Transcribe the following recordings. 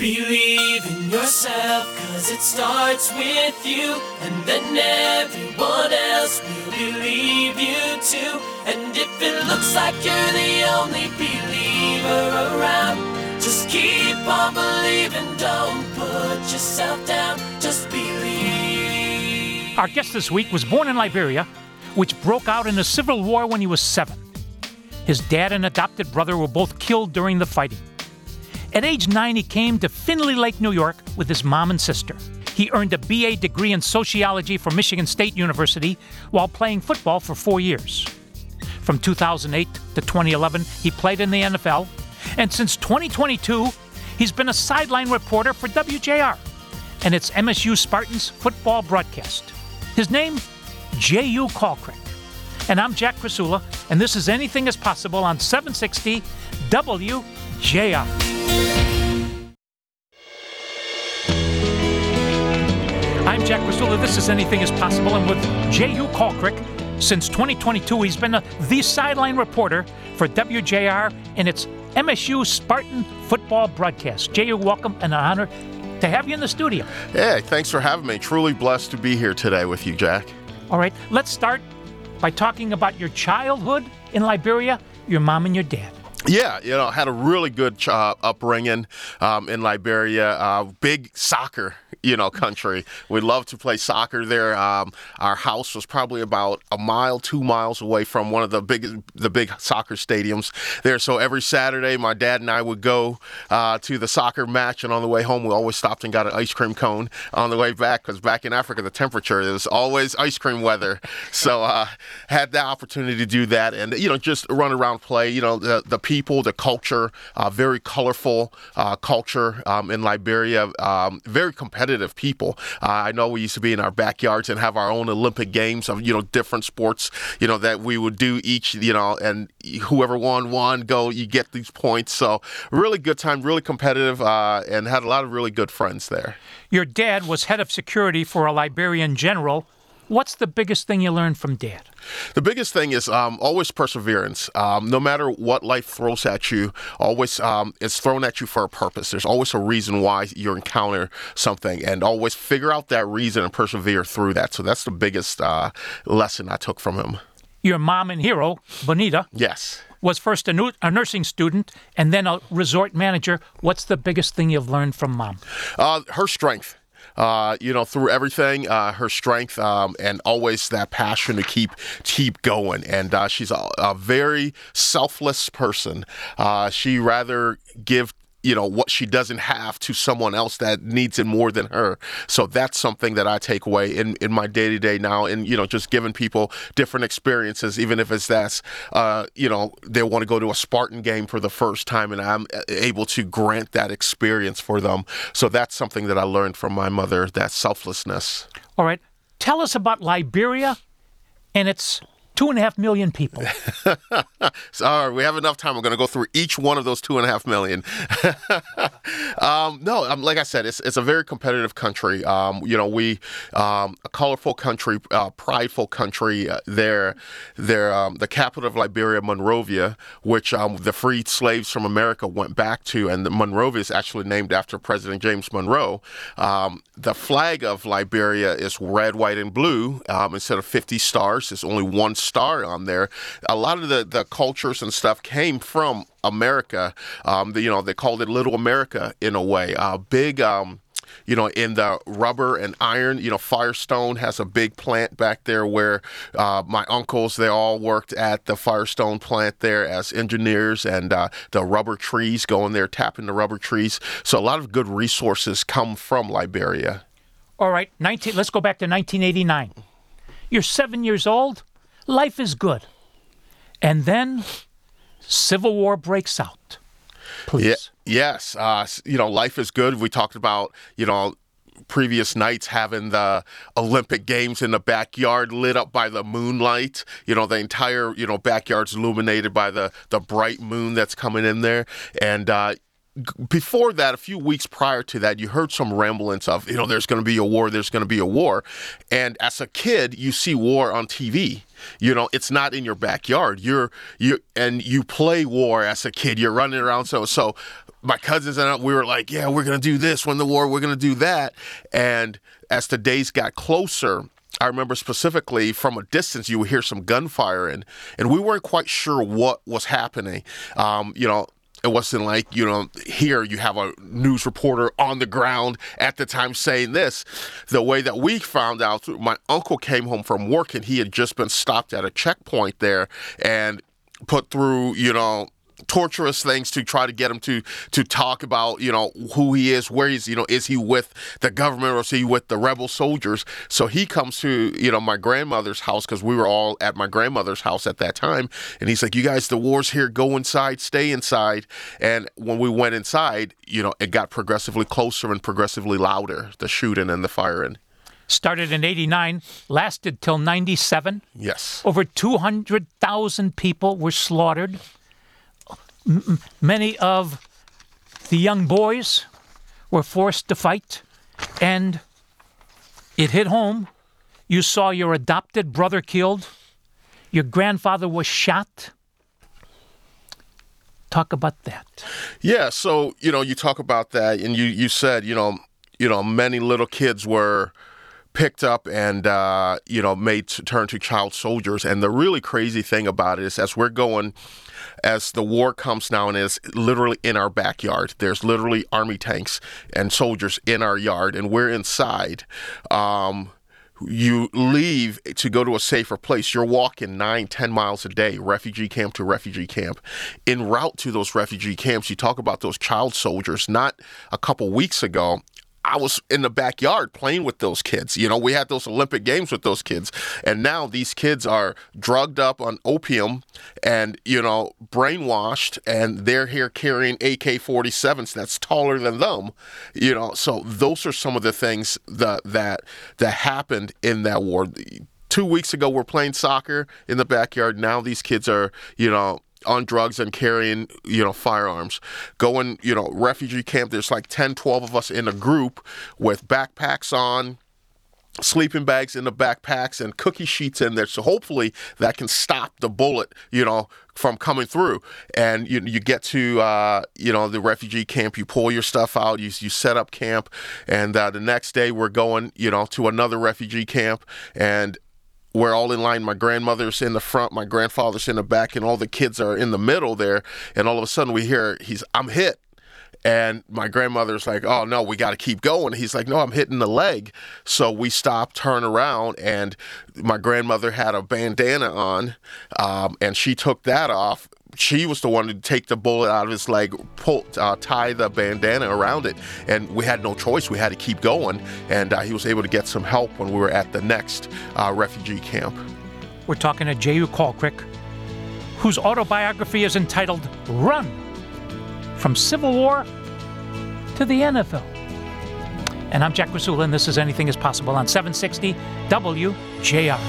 Believe in yourself, cause it starts with you, and then everyone else will believe you too. And if it looks like you're the only believer around, just keep on believing, don't put yourself down, just believe. Our guest this week was born in Liberia, which broke out in a civil war when he was 7. His dad and adopted brother were both killed during the fighting. At age 9, he came to Findlay Lake, New York with his mom and sister. He earned a BA degree in sociology from Michigan State University while playing football for 4 years. From 2008 to 2011, he played in the NFL, and since 2022, he's been a sideline reporter for WJR and its MSU Spartans football broadcast. His name, J.U. Kalcrick. And I'm Jack Krasula, and this is Anything is Possible on 760 WJR. I'm Jack Krasula. This is Anything is Possible, and with J.U. Kalcrick, since 2022, he's been the sideline reporter for WJR and its MSU Spartan football broadcast. J.U., welcome, and an honor to have you in the studio. Hey, thanks for having me. Truly blessed to be here today with you, Jack. All right, let's start by talking about your childhood in Liberia, your mom and your dad. Yeah, had a really good upbringing in Liberia. Big soccer, country. We loved to play soccer there. Our house was probably about 2 miles away from one of the big soccer stadiums there. So every Saturday, my dad and I would go to the soccer match, and on the way home, we always stopped and got an ice cream cone on the way back, because back in Africa, the temperature, it was always ice cream weather. So had the opportunity to do that, and just run around, play. The people, the culture, very colorful culture in Liberia, very competitive people. I know we used to be in our backyards and have our own Olympic games of, different sports, that we would do each, and whoever won, you get these points. So really good time, really competitive, and had a lot of really good friends there. Your dad was head of security for a Liberian general. What's the biggest thing you learned from Dad? The biggest thing is always perseverance. No matter what life throws at you, always it's thrown at you for a purpose. There's always a reason why you encounter something, and always figure out that reason and persevere through that. So that's the biggest lesson I took from him. Your mom and hero, Bonita, yes, was first a nursing student and then a resort manager. What's the biggest thing you've learned from Mom? Her strength. Through everything, her strength, and always that passion to keep going. And she's a very selfless person. She rather give what she doesn't have to someone else that needs it more than her. So that's something that I take away in my day-to-day now, and just giving people different experiences, even if it's they want to go to a Spartan game for the first time, and I'm able to grant that experience for them. So that's something that I learned from my mother, that selflessness. All right. Tell us about Liberia and its 2.5 million people. So, we have enough time. I'm going to go through each one of those 2.5 million. Like I said, it's a very competitive country. We a colorful country, prideful country. They're the capital of Liberia, Monrovia, which the freed slaves from America went back to, and Monrovia is actually named after President James Monroe. The flag of Liberia is red, white, and blue. Instead of 50 stars, there's only one star on there. A lot of the cultures and stuff came from America. They called it Little America in a way. Big, in the rubber and iron, Firestone has a big plant back there where my uncles, they all worked at the Firestone plant there as engineers, and the rubber trees, going there, tapping the rubber trees. So a lot of good resources come from Liberia. All right, let's go back to 1989. You're 7 years old. Life is good. And then Civil War breaks out. Please. Yes. Life is good. We talked about, previous nights having the Olympic Games in the backyard lit up by the moonlight. The entire, backyard's illuminated by the bright moon that's coming in there. And before that, a few weeks prior to that, you heard some ramblings of, there's going to be a war, there's going to be a war. And as a kid, you see war on TV. It's not in your backyard. You play war as a kid. You're running around. So my cousins and I, we were like, yeah, we're going to do this, win the war, we're going to do that. And as the days got closer, I remember specifically from a distance, you would hear some gunfire, and we weren't quite sure what was happening. It wasn't like, here you have a news reporter on the ground at the time saying this. The way that we found out, my uncle came home from work, and he had just been stopped at a checkpoint there and put through, torturous things to try to get him to talk about, who he is, where he's, is he with the government or is he with the rebel soldiers? So he comes to, my grandmother's house, because we were all at my grandmother's house at that time. And he's like, you guys, the war's here, go inside, stay inside. And when we went inside, it got progressively closer and progressively louder, the shooting and the firing. Started in 89, lasted till 97. Yes. Over 200,000 people were slaughtered. Many of the young boys were forced to fight, and it hit home. You saw your adopted brother killed. Your grandfather was shot. Talk about that. Yeah, so, you talk about that, and you said, many little kids were picked up and, made to turn to child soldiers. And the really crazy thing about it is as the war comes now and is literally in our backyard, there's literally army tanks and soldiers in our yard, and we're inside. You leave to go to a safer place. You're walking 9-10 miles a day, refugee camp to refugee camp. En route to those refugee camps, you talk about those child soldiers. Not a couple weeks ago, I was in the backyard playing with those kids. We had those Olympic Games with those kids. And now these kids are drugged up on opium and, brainwashed, and they're here carrying AK-47s that's taller than them. So those are some of the things that happened in that war. 2 weeks ago, we're playing soccer in the backyard. Now these kids are, on drugs and carrying, firearms. Going, refugee camp, there's like 10, 12 of us in a group with backpacks on, sleeping bags in the backpacks, and cookie sheets in there. So hopefully that can stop the bullet, from coming through. And you get to, the refugee camp, you pull your stuff out, you set up camp. And the next day we're going, to another refugee camp, and we're all in line. My grandmother's in the front, my grandfather's in the back, and all the kids are in the middle there. And all of a sudden we hear, I'm hit. And my grandmother's like, oh, no, we got to keep going. He's like, no, I'm hitting the leg. So we stop, turn around, and my grandmother had a bandana on, and she took that off. She was the one to take the bullet out of his leg, tie the bandana around it, and we had no choice. We had to keep going, and he was able to get some help when we were at the next refugee camp. We're talking to Jehu Kalkrick, whose autobiography is entitled Run, From Civil War to the NFL. And I'm Jack Krasula, and this is Anything Is Possible on 760 WJR.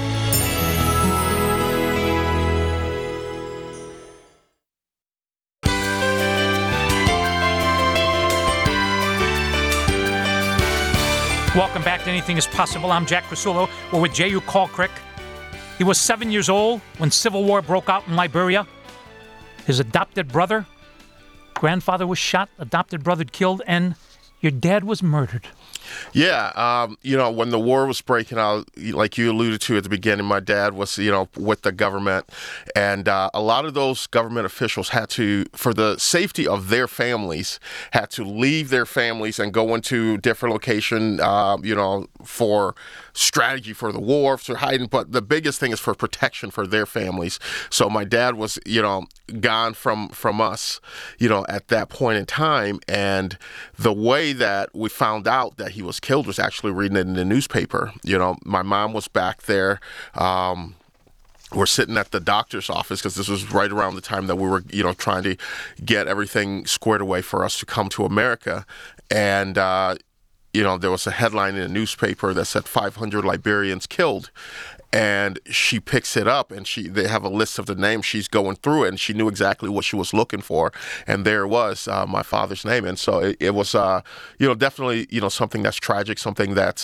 Welcome back to Anything Is Possible. I'm Jack Krasula. We're with Jehu Kalkrick. He was 7 years old when civil war broke out in Liberia. His adopted brother, grandfather was shot, adopted brother killed, and your dad was murdered. Yeah, when the war was breaking out, like you alluded to at the beginning, my dad was, with the government. And a lot of those government officials had to, for the safety of their families, had to leave their families and go into different location, for strategy for the war, for hiding. But the biggest thing is for protection for their families. So my dad was, gone from us, at that point in time. And the way that we found out that he was killed was actually reading it in the newspaper. My mom was back there. We're sitting at the doctor's office because this was right around the time that we were, trying to get everything squared away for us to come to America. And, there was a headline in the newspaper that said 500 Liberians killed. and she picks it up, and they have a list of the names. She's going through it, and she knew exactly what she was looking for, and there it was, my father's name. And so it was, definitely, something that's tragic, something that's,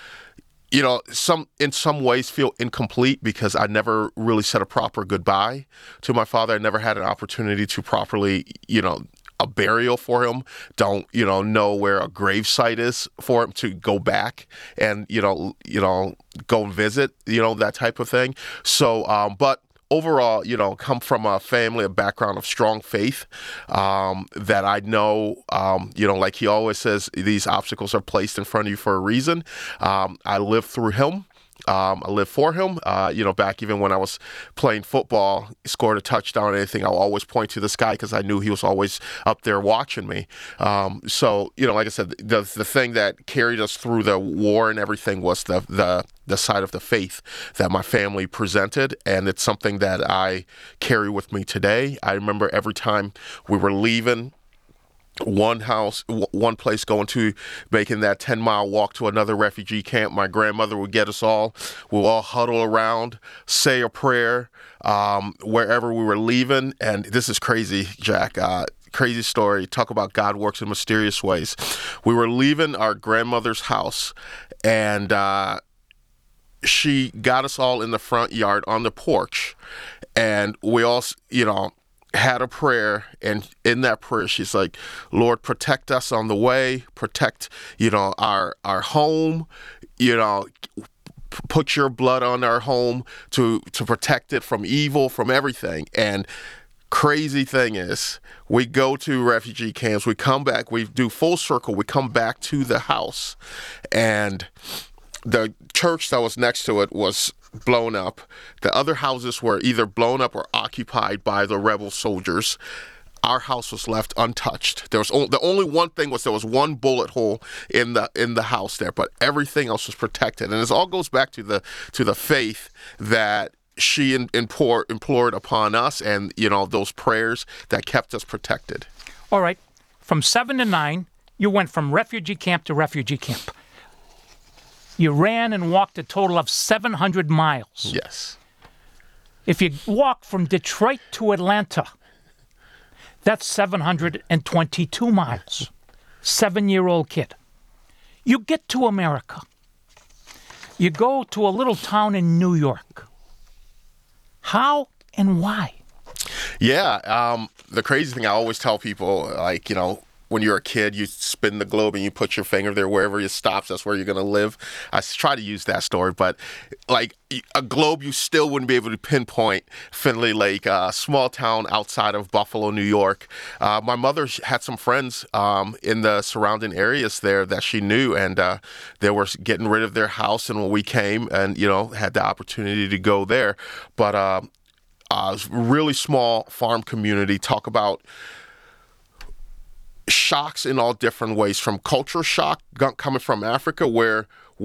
in some ways feel incomplete because I never really said a proper goodbye to my father. I never had an opportunity to properly, a burial for him. Don't, know where a gravesite is for him to go back and, go and visit, that type of thing. So, but overall, come from a family, a background of strong faith, that I know, like he always says, these obstacles are placed in front of you for a reason. I lived through him. I lived for him. Back even when I was playing football, scored a touchdown or anything, I'll always point to the sky because I knew he was always up there watching me. So, like I said, the thing that carried us through the war and everything was the side of the faith that my family presented, and it's something that I carry with me today. I remember every time we were leaving one place, going to making that 10-mile walk to another refugee camp, my grandmother would get us all. We'll all huddle around, say a prayer, wherever we were leaving. And this is crazy, Jack. Crazy story. Talk about God works in mysterious ways. We were leaving our grandmother's house, and she got us all in the front yard on the porch, and we all, had a prayer, and in that prayer she's like, Lord, protect us on the way, protect our home, put your blood on our home to protect it from evil, from everything. And crazy thing is, we go to refugee camps, we come back, we do full circle, we come back to the house, and the church that was next to it was blown up. The other houses were either blown up or occupied by the rebel soldiers. Our house was left untouched. There was the only one thing was there was one bullet hole in the house there, but everything else was protected. And this all goes back to the faith that she implored upon us, and those prayers that kept us protected. All right, from 7 to 9, you went from refugee camp to refugee camp. You ran and walked a total of 700 miles. Yes. If you walk from Detroit to Atlanta, that's 722 miles. 7-year-old kid. You get to America. You go to a little town in New York. How and why? Yeah. The crazy thing I always tell people, when you're a kid, you spin the globe and you put your finger there. Wherever it stops, that's where you're going to live. I try to use that story, but like a globe, you still wouldn't be able to pinpoint Findlay Lake, a small town outside of Buffalo, New York. My mother had some friends in the surrounding areas there that she knew, and they were getting rid of their house. And when we came and, had the opportunity to go there, but really small farm community. Talk about shocks in all different ways, from culture shock coming from Africa, where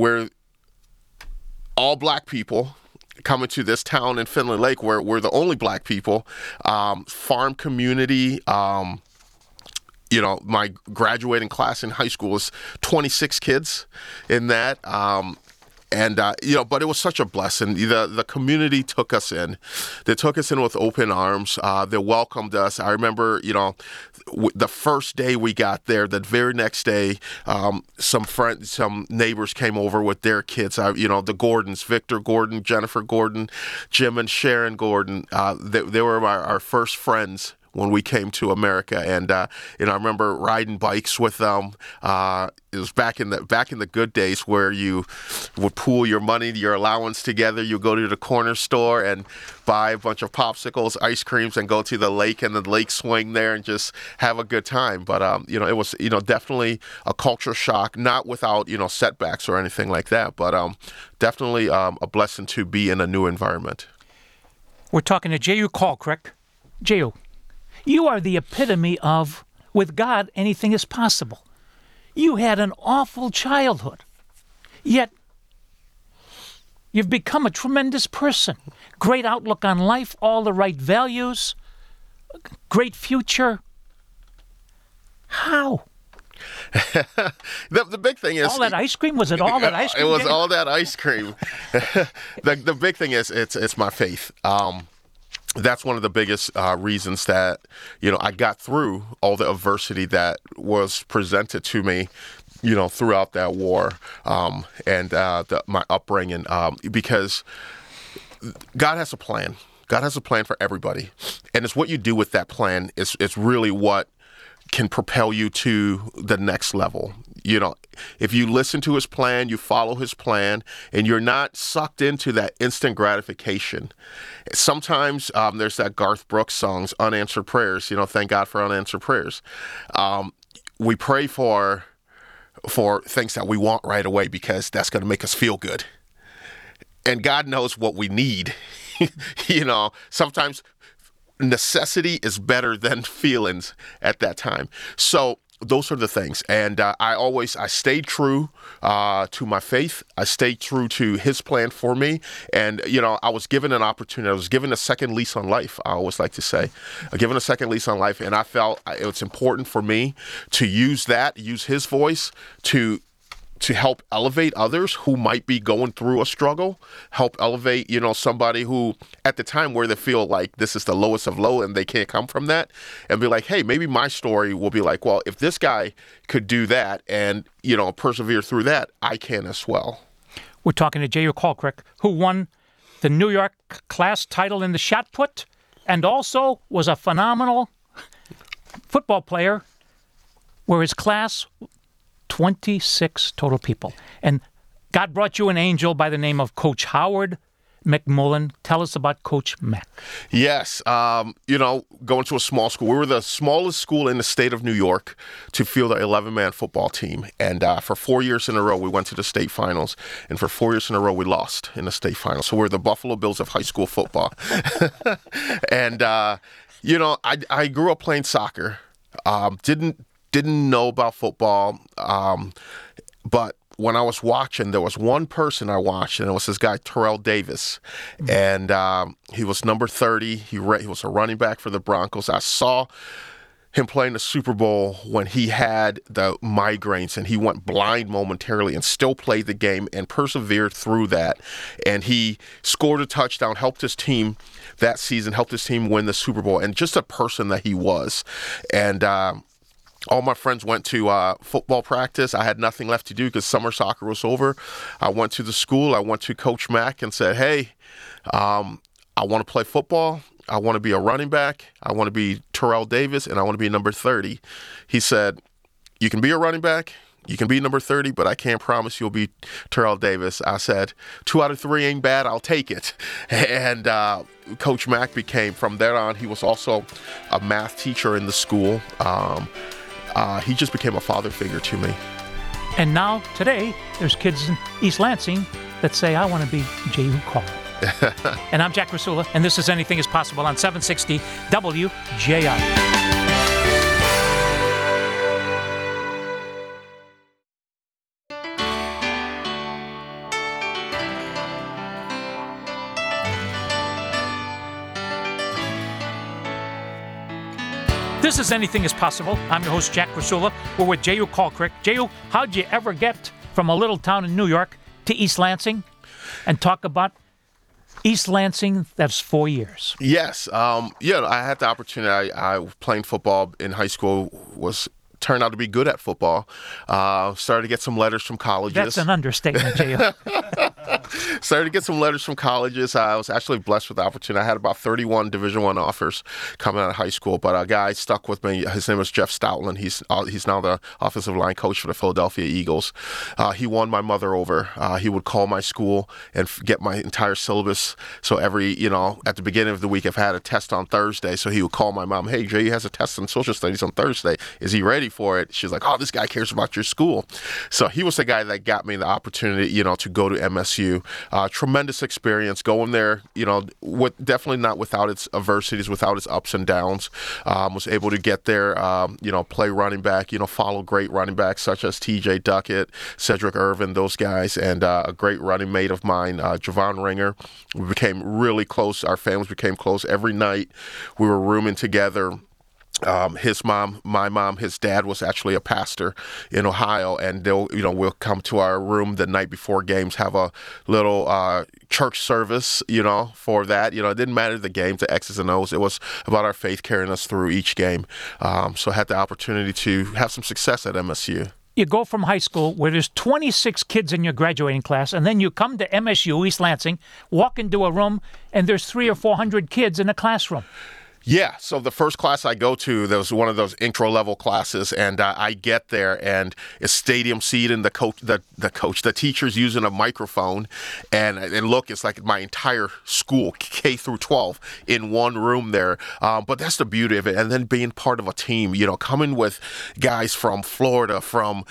all black people coming to this town in Findlay Lake, where we're the only black people, farm community. My graduating class in high school was 26 kids in that. But it was such a blessing. The community took us in. They took us in with open arms. They welcomed us. I remember, the first day we got there, the very next day, some neighbors came over with their kids. The Gordons, Victor Gordon, Jennifer Gordon, Jim and Sharon Gordon. They were our first friends when we came to America, and I remember riding bikes with them. It was back in the good days where you would pool your money, your allowance together. You go to the corner store and buy a bunch of popsicles, ice creams, and go to the lake and the lake swing there and just have a good time. But it was definitely a culture shock, not without setbacks or anything like that, but definitely a blessing to be in a new environment. We're talking to Jehu Call, correct? Jehu, you are the epitome of, with God, anything is possible. You had an awful childhood, yet you've become a tremendous person. Great outlook on life, all the right values, great future. How? The big thing is All that ice cream? Was it all that ice cream? it was Jay? all that ice cream. The big thing is it's my faith. That's one of the biggest reasons that I got through all the adversity that was presented to me, throughout that war, and my upbringing, because God has a plan. God has a plan for everybody, and it's what you do with that plan is really what can propel you to the next level. If you listen to his plan, you follow his plan, and you're not sucked into that instant gratification. Sometimes there's that Garth Brooks songs, Unanswered Prayers, thank God for unanswered prayers. We pray for things that we want right away because that's going to make us feel good. And God knows what we need. Sometimes necessity is better than feelings at that time. So those are the things. And I stayed true to my faith. I stayed true to his plan for me. And, I was given an opportunity. I was given a second lease on life, I always like to say. Given a second lease on life. And I felt it was important for me to use his voice to help elevate others who might be going through a struggle, help elevate, somebody who at the time where they feel like this is the lowest of low and they can't come from that, and be like, hey, maybe my story will be like, well, if this guy could do that and, persevere through that, I can as well. We're talking to J.U. Colcrick, who won the New York class title in the shot put and also was a phenomenal football player where his class 26 total people. And God brought you an angel by the name of Coach Howard McMullen. Tell us about Coach Mack. Yes. Going to a small school. We were the smallest school in the state of New York to field an 11-man football team. And for 4 years in a row, we went to the state finals. And for 4 years in a row, we lost in the state finals. So we're the Buffalo Bills of high school football. And, I grew up playing soccer. Didn't know about football, but when I was watching, there was one person I watched, and it was this guy, Terrell Davis, and he was number 30. He was a running back for the Broncos. I saw him playing the Super Bowl when he had the migraines, and he went blind momentarily and still played the game and persevered through that. And he scored a touchdown, helped his team that season, helped his team win the Super Bowl, and just a person that he was. And all my friends went to football practice. I had nothing left to do because summer soccer was over. I went to the school. I went to Coach Mack and said, hey, I want to play football. I want to be a running back. I want to be Terrell Davis, and I want to be number 30. He said, you can be a running back. You can be number 30, but I can't promise you'll be Terrell Davis. I said, 2 out of 3 ain't bad. I'll take it. And Coach Mack became, from there on, he was also a math teacher in the school. He just became a father figure to me. And now, today, there's kids in East Lansing that say, I want to be J.U. Colcrick. And I'm Jack Rasula, and this is Anything is Possible on 760 WJR. This is Anything is Possible. I'm your host, Jack Rasula. We're with J.U. Colcrick. J.U., how'd you ever get from a little town in New York to East Lansing and talk about East Lansing? That's 4 years. Yes. I had the opportunity. I playing football in high school, turned out to be good at football. Started to get some letters from colleges. That's an understatement, J.U. Started to get some letters from colleges. I was actually blessed with the opportunity. I had about 31 Division I offers coming out of high school, but a guy stuck with me. His name was Jeff Stoutland. He's now the offensive line coach for the Philadelphia Eagles. He won my mother over. He would call my school and get my entire syllabus. So every, at the beginning of the week, if I had a test on Thursday, so he would call my mom, hey, Jay has a test in social studies on Thursday. Is he ready for it? She's like, oh, this guy cares about your school. So he was the guy that got me the opportunity, to go to MSU. Tremendous experience going there, definitely not without its adversities, without its ups and downs. Was able to get there, play running back, follow great running backs such as T.J. Duckett, Cedric Irvin, those guys, and a great running mate of mine, Javon Ringer. We became really close. Our families became close. Every night we were rooming together. my mom, his dad was actually a pastor in Ohio, and we'll come to our room the night before games, have a little church service, for that. It didn't matter the games, the X's and O's. It was about our faith carrying us through each game. So I had the opportunity to have some success at MSU. You go from high school where there's 26 kids in your graduating class, and then you come to MSU, East Lansing, walk into a room, and there's 300 or 400 kids in a classroom. Yeah, so the first class I go to, there was one of those intro-level classes, and I get there, and it's stadium seat, and the teacher's using a microphone, and look, it's like my entire school, K through 12, in one room there. But that's the beauty of it, and then being part of a team, coming with guys from Florida, from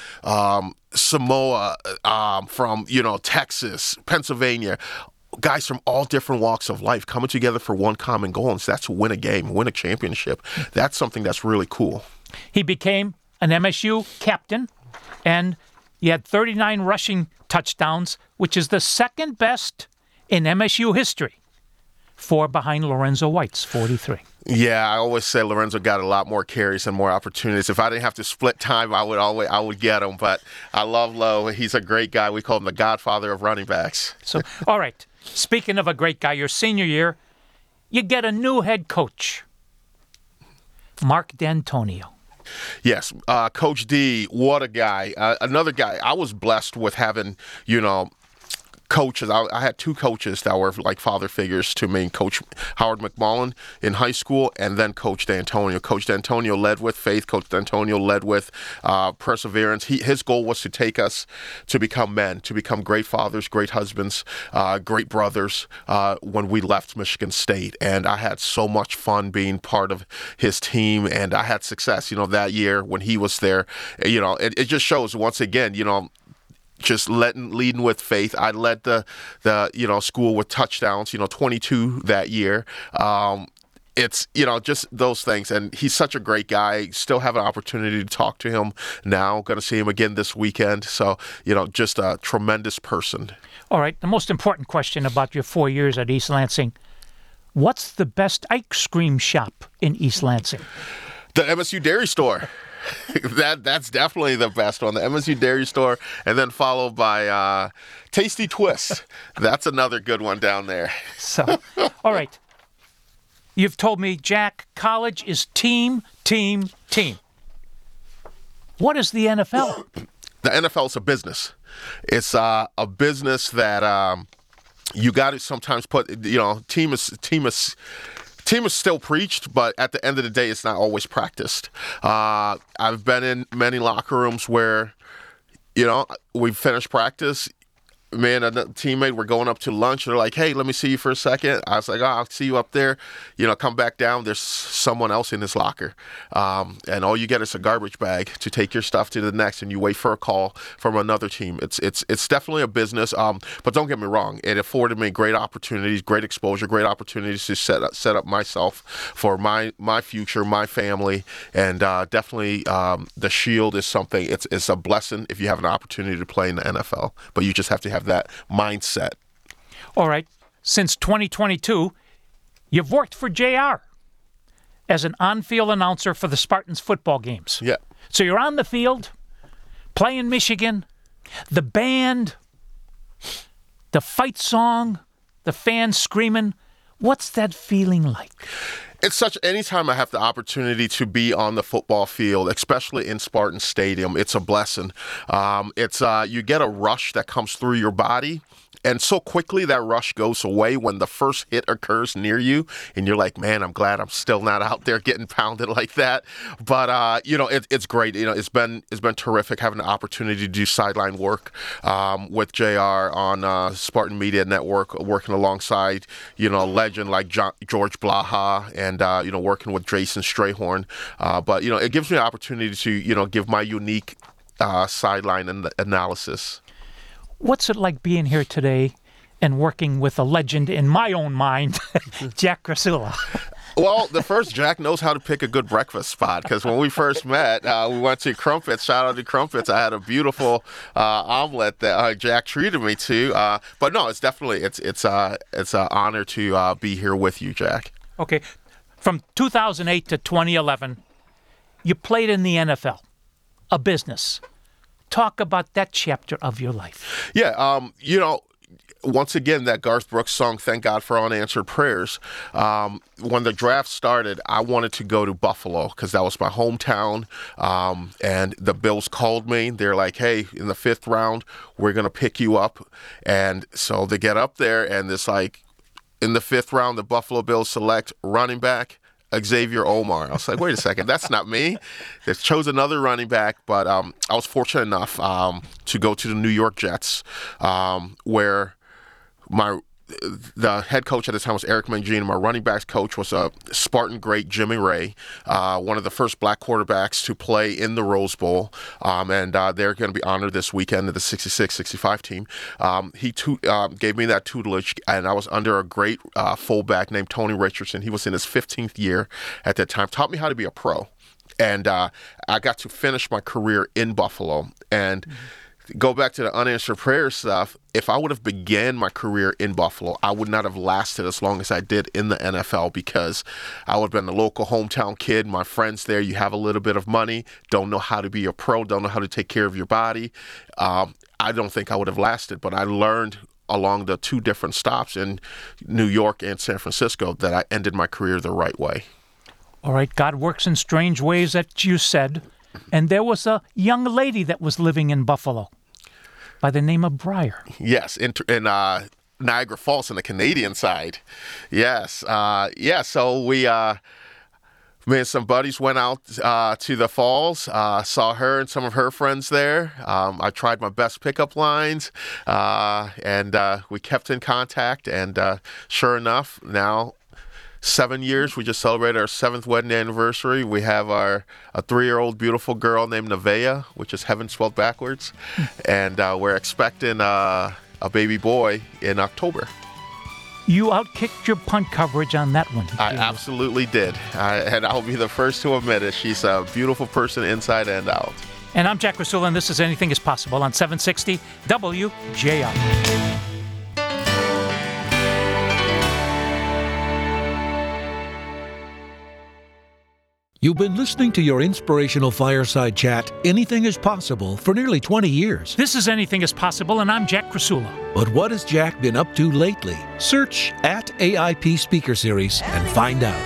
Samoa, from Texas, Pennsylvania. Guys from all different walks of life coming together for one common goal, and that's to win a game, win a championship. That's something that's really cool. He became an MSU captain, and he had 39 rushing touchdowns, which is the second best in MSU history. 4 behind Lorenzo White's 43. Yeah, I always say Lorenzo got a lot more carries and more opportunities. If I didn't have to split time, I would get him. But I love Lo. He's a great guy. We call him the godfather of running backs. So, all right. Speaking of a great guy, your senior year, you get a new head coach, Mark D'Antonio. Yes, Coach D, what a guy. Another guy. I was blessed with having, coaches. I had 2 coaches that were like father figures to me. Coach Howard McMullen in high school, and then Coach D'Antonio. Coach D'Antonio led with faith. Coach D'Antonio led with perseverance. His goal was to take us to become men, to become great fathers, great husbands, great brothers when we left Michigan State. And I had so much fun being part of his team, and I had success, that year when he was there. It just shows, once again, just leading with faith. I led the school with touchdowns, 22 that year. It's, just those things. And he's such a great guy. Still have an opportunity to talk to him now. Going to see him again this weekend. So, just a tremendous person. All right. The most important question about your 4 years at East Lansing. What's the best ice cream shop in East Lansing? The MSU Dairy Store. That's definitely the best one, the MSU Dairy Store, and then followed by Tasty Twist. That's another good one down there. So, all right. You've told me, Jack, college is team, team, team. What is the NFL? The NFL is a business. It's a business that you got to sometimes put, team is still preached, but at the end of the day, it's not always practiced. I've been in many locker rooms where, we finished practice. Me and a teammate were going up to lunch. They're like, hey, let me see you for a second. I was like, I'll see you up there. Come back down. There's someone else in his locker. And all you get is a garbage bag to take your stuff to the next, and you wait for a call from another team. It's definitely a business. But don't get me wrong. It afforded me great opportunities, great exposure, great opportunities to set up myself for my future, my family. And definitely the Shield is something. It's a blessing if you have an opportunity to play in the NFL. But you just have to have that mindset. All right. Since 2022, you've worked for JR as an on-field announcer for the Spartans football games. Yeah. So you're on the field, playing Michigan, the band, the fight song, the fans screaming. What's that feeling like? It's anytime I have the opportunity to be on the football field, especially in Spartan Stadium, it's a blessing. You get a rush that comes through your body. And so quickly that rush goes away when the first hit occurs near you, and you're like, man, I'm glad I'm still not out there getting pounded like that. But it's great. It's been terrific having the opportunity to do sideline work with JR on Spartan Media Network, working alongside a legend like George Blaha, and working with Jason Strayhorn. But it gives me an opportunity to give my unique sideline analysis. What's it like being here today and working with a legend in my own mind, Jack Krasula? Well, the first, Jack knows how to pick a good breakfast spot, because when we first met, we went to Crumpets. Shout out to Crumpets. I had a beautiful omelet that Jack treated me to. But no, it's definitely it's an honor to be here with you, Jack. Okay, from 2008 to 2011, you played in the NFL, a business. Talk about that chapter of your life. Yeah, once again, that Garth Brooks song, Thank God for Unanswered Prayers. When the draft started, I wanted to go to Buffalo because that was my hometown. And the Bills called me. They're like, hey, in the 5th round, we're going to pick you up. And so they get up there, and it's like, in the 5th round, the Buffalo Bills select running back Xavier Omar. I was like, wait a second, that's not me. They chose another running back, but I was fortunate enough to go to the New York Jets, where the head coach at the time was Eric Mangini. My running backs coach was a Spartan great, Jimmy Ray, one of the first black quarterbacks to play in the Rose Bowl. And they're going to be honored this weekend at the 66-65 team. He gave me that tutelage, and I was under a great fullback named Tony Richardson. He was in his 15th year at that time. Taught me how to be a pro. And I got to finish my career in Buffalo. And go back to the unanswered prayer stuff. If I would have began my career in Buffalo, I would not have lasted as long as I did in the NFL, because I would have been a local hometown kid. My friends there, you have a little bit of money, don't know how to be a pro, don't know how to take care of your body. I don't think I would have lasted, but I learned along the 2 different stops in New York and San Francisco that I ended my career the right way. All right, God works in strange ways, that you said. And there was a young lady that was living in Buffalo by the name of Briar. Yes, in Niagara Falls on the Canadian side. Yes. So we, me and some buddies went out to the falls, saw her and some of her friends there. I tried my best pickup lines, and we kept in contact. And sure enough, now 7 years. We just celebrated our 7th wedding anniversary. We have a 3-year-old beautiful girl named Nevaeh, which is heaven spelled backwards. And we're expecting a baby boy in October. You outkicked your punt coverage on that one. I absolutely did. And I'll be the first to admit it. She's a beautiful person inside and out. And I'm Jack Krasula, and this is Anything is Possible on 760 WJR. You've been listening to your inspirational fireside chat, Anything is Possible, for nearly 20 years. This is Anything is Possible, and I'm Jack Krasula. But what has Jack been up to lately? Search @AIP Speaker Series and find out.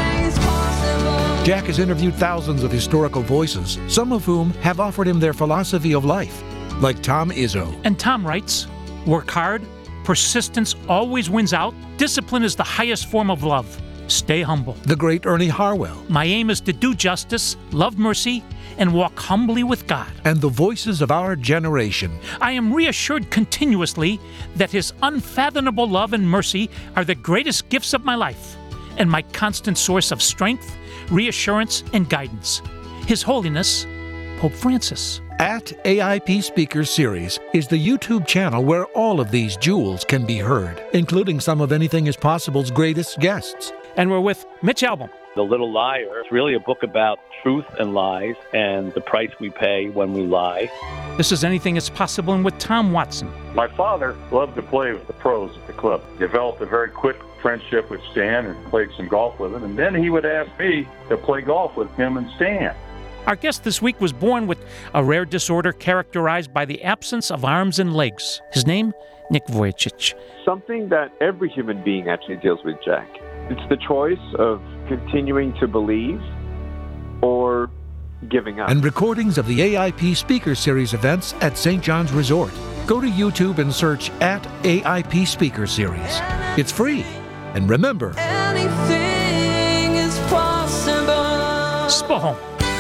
Jack has interviewed thousands of historical voices, some of whom have offered him their philosophy of life, like Tom Izzo. And Tom writes, work hard, persistence always wins out, discipline is the highest form of love. Stay humble. The great Ernie Harwell. My aim is to do justice, love mercy, and walk humbly with God. And the voices of our generation. I am reassured continuously that His unfathomable love and mercy are the greatest gifts of my life and my constant source of strength, reassurance, and guidance. His Holiness, Pope Francis. @AIP Speaker Series is the YouTube channel where all of these jewels can be heard, including some of Anything is Possible's greatest guests. And we're with Mitch Albom. The Little Liar is really a book about truth and lies and the price we pay when we lie. This is Anything is Possible, and with Tom Watson. My father loved to play with the pros at the club. Developed a very quick friendship with Stan and played some golf with him. And then he would ask me to play golf with him and Stan. Our guest this week was born with a rare disorder characterized by the absence of arms and legs. His name, Nick Vujicic. Something that every human being actually deals with, Jack. It's the choice of continuing to believe or giving up. And recordings of the AIP Speaker Series events at St. John's Resort. Go to YouTube and search @AIP Speaker Series. It's free. And remember, Anything is possible. Spohom.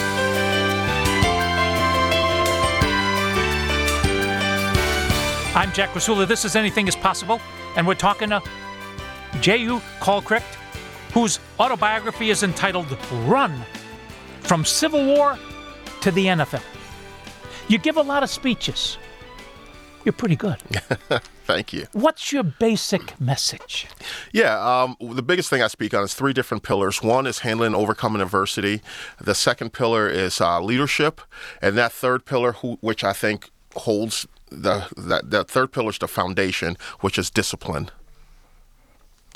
I'm Jack Krasula. This is Anything is Possible, and we're talking to J.U. Colcricht, whose autobiography is entitled Run, From Civil War to the NFL. You give a lot of speeches. You're pretty good. Thank you. What's your basic message? Yeah, the biggest thing I speak on is 3 different pillars. One is handling and overcoming adversity. The second pillar is leadership. And that third pillar, which I think holds that third pillar is the foundation, which is discipline.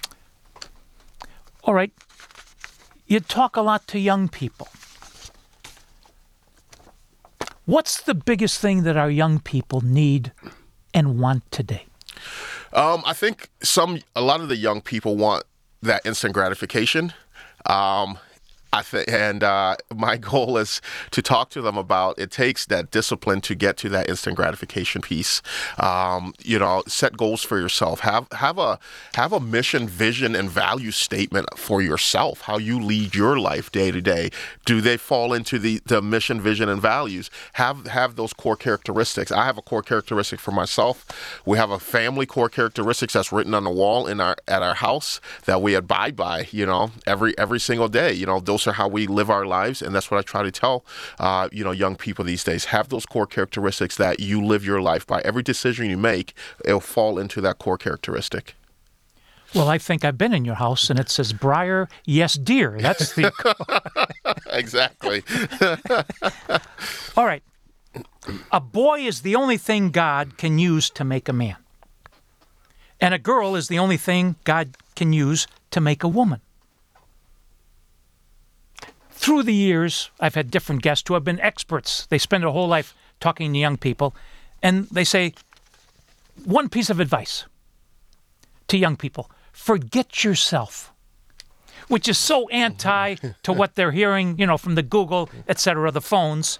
All right. You talk a lot to young people. What's the biggest thing that our young people need and want today? I think a lot of the young people want that instant gratification. And my goal is to talk to them about it takes that discipline to get to that instant gratification piece. Set goals for yourself. Have a mission, vision, and value statement for yourself. How you lead your life day to day. Do they fall into the mission, vision, and values? Have those core characteristics. I have a core characteristic for myself. We have a family core characteristics that's written on the wall at our house that we abide by. Every single day. Those are how we live our lives, and that's what I try to tell young people these days. Have those core characteristics that you live your life by. Every decision you make, it'll fall into that core characteristic. Well, I think I've been in your house, and it says, Briar, yes, dear. That's the... Exactly. All right. A boy is the only thing God can use to make a man. And a girl is the only thing God can use to make a woman. Through the years, I've had different guests who have been experts. They spend their whole life talking to young people, and they say, one piece of advice to young people, forget yourself, which is so anti to what they're hearing, from the Google, etc., the phones.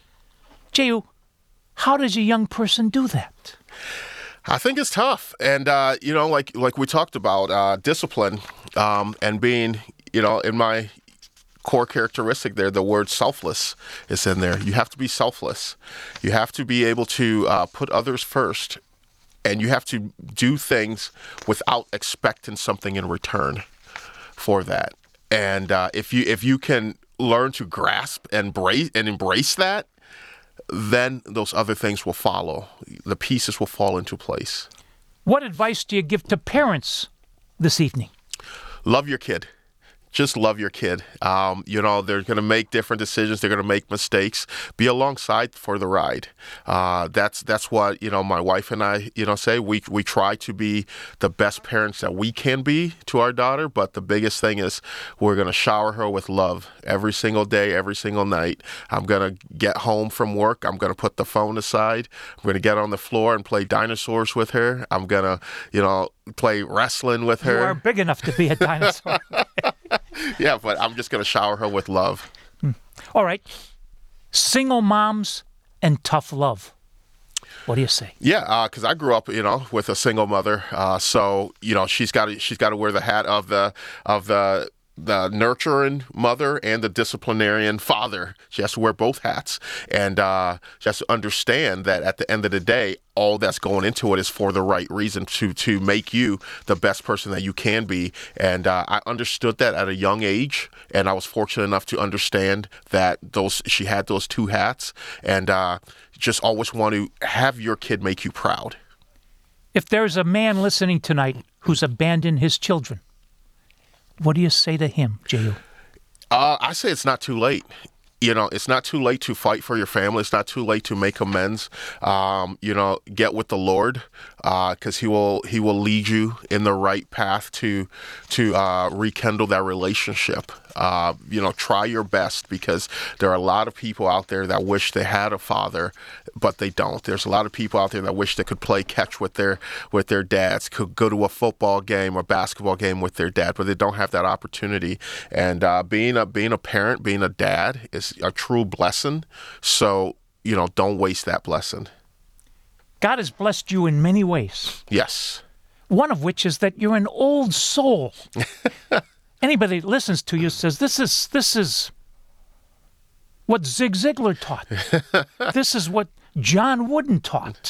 Jehu, how does a young person do that? I think it's tough. And, like we talked about, discipline and being, in my core characteristic there, the word selfless is in there. You have to be selfless. You have to be able to put others first, and you have to do things without expecting something in return for that. And if you can learn to grasp and embrace that, then those other things will follow. The pieces will fall into place. What advice do you give to parents this evening? Love your kid. Just love your kid. They're going to make different decisions. They're going to make mistakes. Be alongside for the ride. That's what, my wife and I, say. We try to be the best parents that we can be to our daughter, but the biggest thing is we're going to shower her with love every single day, every single night. I'm going to get home from work. I'm going to put the phone aside. I'm going to get on the floor and play dinosaurs with her. I'm going to, play wrestling with her. You are big enough to be a dinosaur. Yeah, but I'm just going to shower her with love. All right. Single moms and tough love. What do you say? Yeah, because I grew up, with a single mother. So, she's got to wear the hat of the nurturing mother and the disciplinarian father. She has to wear both hats. And she has to understand that at the end of the day, all that's going into it is for the right reason, to make you the best person that you can be. And I understood that at a young age, and I was fortunate enough to understand that she had those two hats, and just always want to have your kid make you proud. If there's a man listening tonight who's abandoned his children, what do you say to him, Jehu? I say it's not too late. It's not too late to fight for your family. It's not too late to make amends. Get with the Lord, because He will lead you in the right path to rekindle that relationship. Try your best, because there are a lot of people out there that wish they had a father, but they don't. There's a lot of people out there that wish they could play catch with their dads, could go to a football game or basketball game with their dad, but they don't have that opportunity. And being a parent, being a dad is a true blessing. So, don't waste that blessing. God has blessed you in many ways. Yes. One of which is that you're an old soul. Anybody that listens to you says, this is what Zig Ziglar taught. This is what John Wooden taught.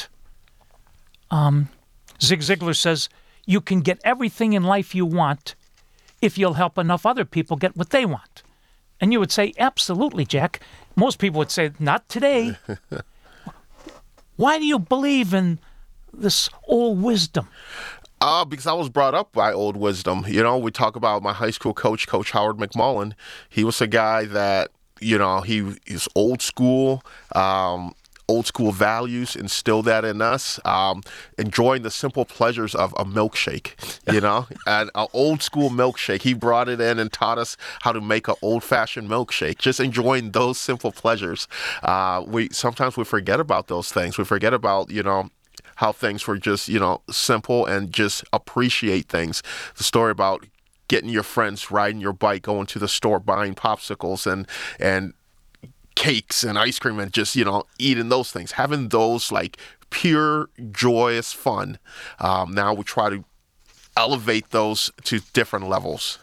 Zig Ziglar says, you can get everything in life you want if you'll help enough other people get what they want. And you would say, absolutely, Jack. Most people would say, not today. Why do you believe in this old wisdom? Because I was brought up by old wisdom. We talk about my high school coach, Coach Howard McMullen. He was a guy that, he is old school, old school values, instilled that in us. Enjoying the simple pleasures of a milkshake, and an old school milkshake. He brought it in and taught us how to make an old fashioned milkshake. Just enjoying those simple pleasures. Sometimes we forget about those things. We forget about, how things were just, simple, and just appreciate things. The story about getting your friends, riding your bike, going to the store, buying popsicles and cakes and ice cream, and just, eating those things, having those like pure, joyous fun. Now we try to elevate those to different levels.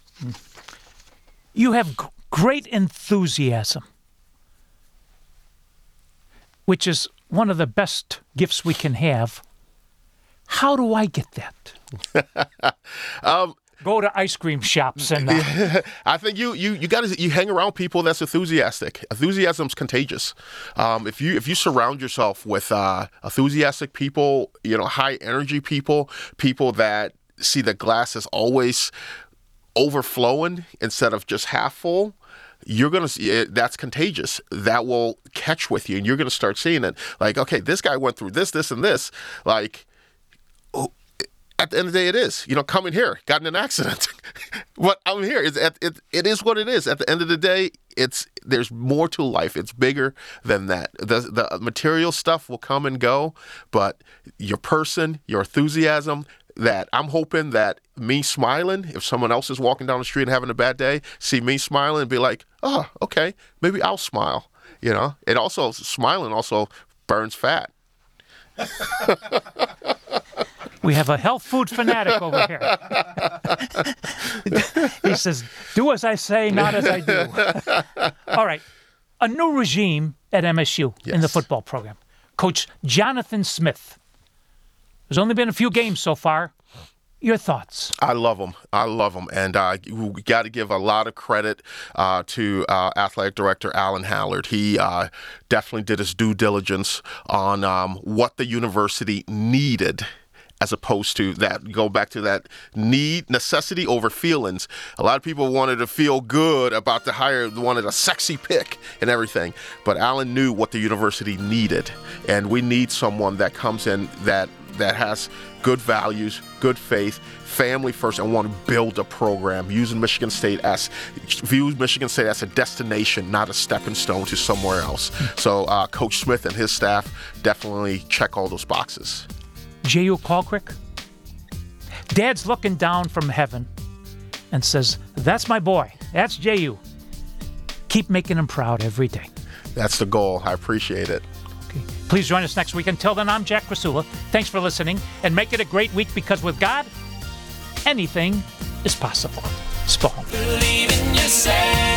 You have great enthusiasm, which is one of the best gifts we can have. How do I get that? Go to ice cream shops and. I think you hang around people that's enthusiastic. Enthusiasm's contagious. If you surround yourself with enthusiastic people, high energy people that see the glass as always overflowing instead of just half full, you're going to see it. That's contagious. That will catch with you, and you're going to start seeing it. Like, okay, this guy went through this, and this. Like, at the end of the day, it is. Coming here, got in an accident. What I'm here is it is what it is. At the end of the day, there's more to life. It's bigger than that. The material stuff will come and go, but your person, your enthusiasm. That I'm hoping that me smiling, if someone else is walking down the street and having a bad day, see me smiling and be like, oh, okay, maybe I'll smile. It also, smiling also burns fat. We have a health food fanatic over here. He says, do as I say, not as I do. All right. A new regime at MSU in the football program. Coach Jonathan Smith. There's only been a few games so far. Your thoughts? I love him. And we got to give a lot of credit to athletic director Alan Hallard. He definitely did his due diligence on what the university needed, as opposed to that, go back to that necessity over feelings. A lot of people wanted to feel good about the hire, wanted a sexy pick and everything. But Alan knew what the university needed. And we need someone that comes in that has good values, good faith, family first, and want to build a program, views Michigan State as a destination, not a stepping stone to somewhere else. So Coach Smith and his staff definitely check all those boxes. J.U. Colquitt, Dad's looking down from heaven and says, that's my boy. That's J.U. Keep making him proud every day. That's the goal. I appreciate it. Okay. Please join us next week. Until then, I'm Jack Krasula. Thanks for listening, and make it a great week, because with God, anything is possible. Spawn. Believe in yourself.